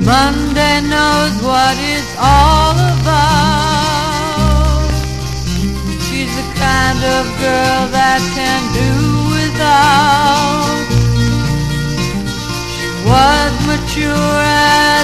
Monday knows what it's all about. She's the kind of girl that can do without. She was mature